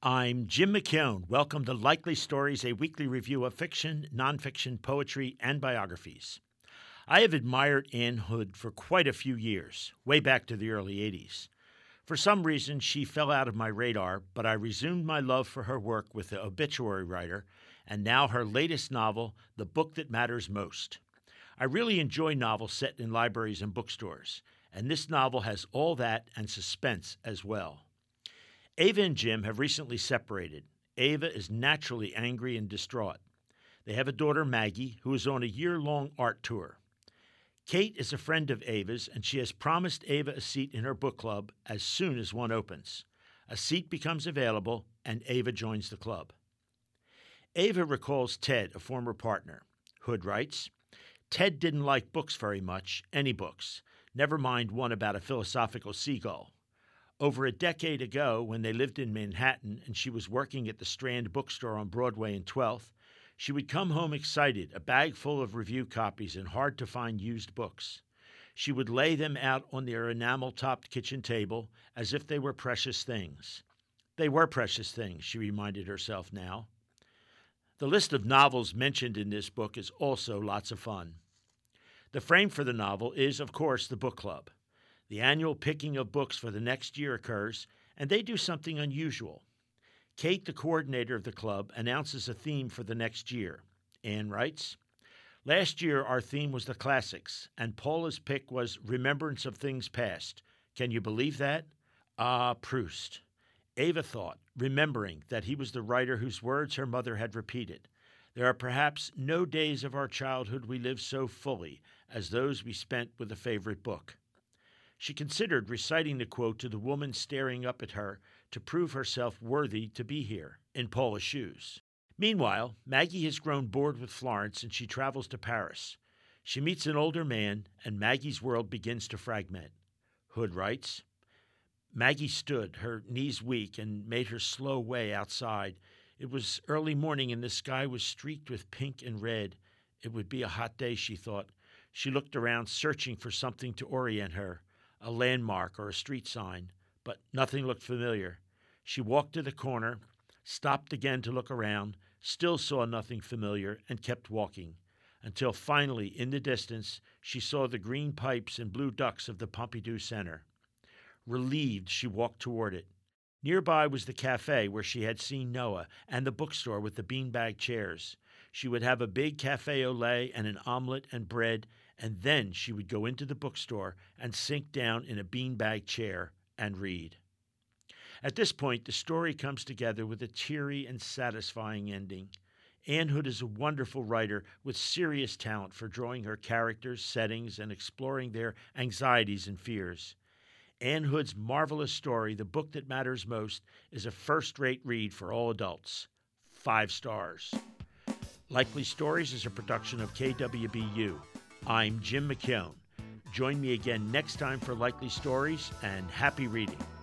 I'm Jim McKeown. Welcome to Likely Stories, a weekly review of fiction, nonfiction, poetry, and biographies. I have admired Ann Hood for quite a few years, way back to the early 80s. For some reason, she fell out of my radar, but I resumed my love for her work with the obituary writer, and now her latest novel, The Book That Matters Most. I really enjoy novels set in libraries and bookstores, and this novel has all that and suspense as well. Ava and Jim have recently separated. Ava is naturally angry and distraught. They have a daughter, Maggie, who is on a year-long art tour. Kate is a friend of Ava's, and she has promised Ava a seat in her book club as soon as one opens. A seat becomes available, and Ava joins the club. Ava recalls Ted, a former partner. Hood writes, Ted didn't like books very much, any books, never mind one about a philosophical seagull. Over a decade ago, when they lived in Manhattan and she was working at the Strand bookstore on Broadway and 12th, she would come home excited, a bag full of review copies and hard-to-find used books. She would lay them out on their enamel-topped kitchen table as if they were precious things. They were precious things, she reminded herself now. The list of novels mentioned in this book is also lots of fun. The frame for the novel is, of course, the book club. The annual picking of books for the next year occurs, and they do something unusual. Kate, the coordinator of the club, announces a theme for the next year. Anne writes, Last year our theme was the classics, and Paula's pick was Remembrance of Things Past. Can you believe that? Ah, Proust. Ava thought, remembering that he was the writer whose words her mother had repeated. There are perhaps no days of our childhood we live so fully as those we spent with a favorite book. She considered reciting the quote to the woman staring up at her to prove herself worthy to be here, in Paula's shoes. Meanwhile, Maggie has grown bored with Florence and she travels to Paris. She meets an older man, and Maggie's world begins to fragment. Hood writes, Maggie stood, her knees weak, and made her slow way outside. It was early morning and the sky was streaked with pink and red. It would be a hot day, she thought. She looked around, searching for something to orient her. A landmark or a street sign, but nothing looked familiar. She walked to the corner, stopped again to look around, still saw nothing familiar, and kept walking, until finally, in the distance, she saw the green pipes and blue ducks of the Pompidou Center. Relieved, she walked toward it. Nearby was the cafe where she had seen Noah, and the bookstore with the beanbag chairs. She would have a big cafe au lait and an omelet and bread, and then she would go into the bookstore and sink down in a beanbag chair and read. At this point, the story comes together with a teary and satisfying ending. Ann Hood is a wonderful writer with serious talent for drawing her characters, settings, and exploring their anxieties and fears. Ann Hood's marvelous story, The Book That Matters Most, is a first-rate read for all adults. 5 stars. Likely Stories is a production of KWBU. I'm Jim McKeown. Join me again next time for Likely Stories, and happy reading.